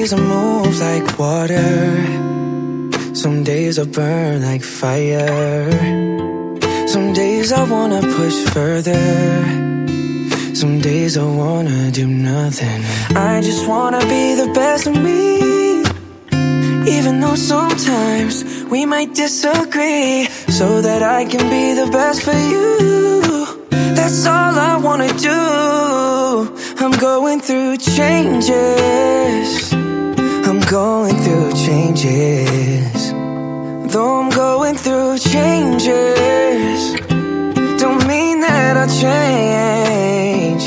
days I move like water, some days I burn like fire. Some days I wanna push further, some days I wanna do nothing. I just wanna be the best of me, even though sometimes we might disagree, so that I can be the best for you. That's all I wanna do. I'm going through changes, I'm going through changes. Though I'm going through changes, don't mean that I'll change.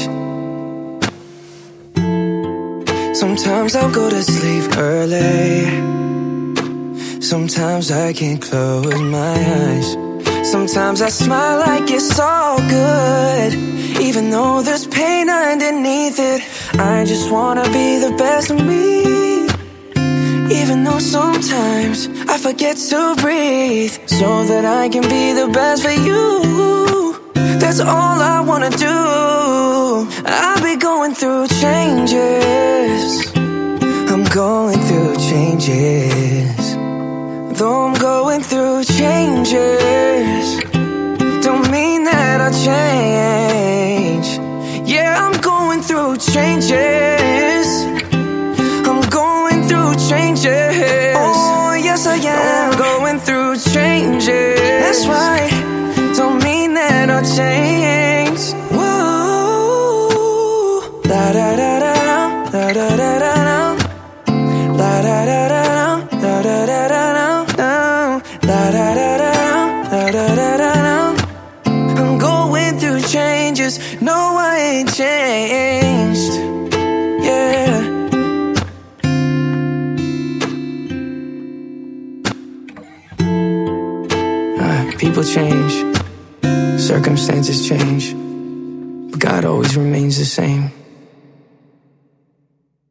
Sometimes I'll go to sleep early, sometimes I can't close my eyes. Sometimes I smile like it's all good, even though there's pain underneath it. I just wanna be the best of me, even though sometimes I forget to breathe, so that I can be the best for you. That's all I wanna do. I'll be going through changes, I'm going through changes. Though I'm going through changes, don't mean that I'll change. Yeah, I'm going through changes, I'm going through changes. Oh, yes I am, going through changes. That's right, don't mean that I'll change. Whoa, la da da da da, la da da da da, la da da da da, la da da da da. I'm going through changes, no I ain't changed, yeah. People change, circumstances change, but God always remains the same.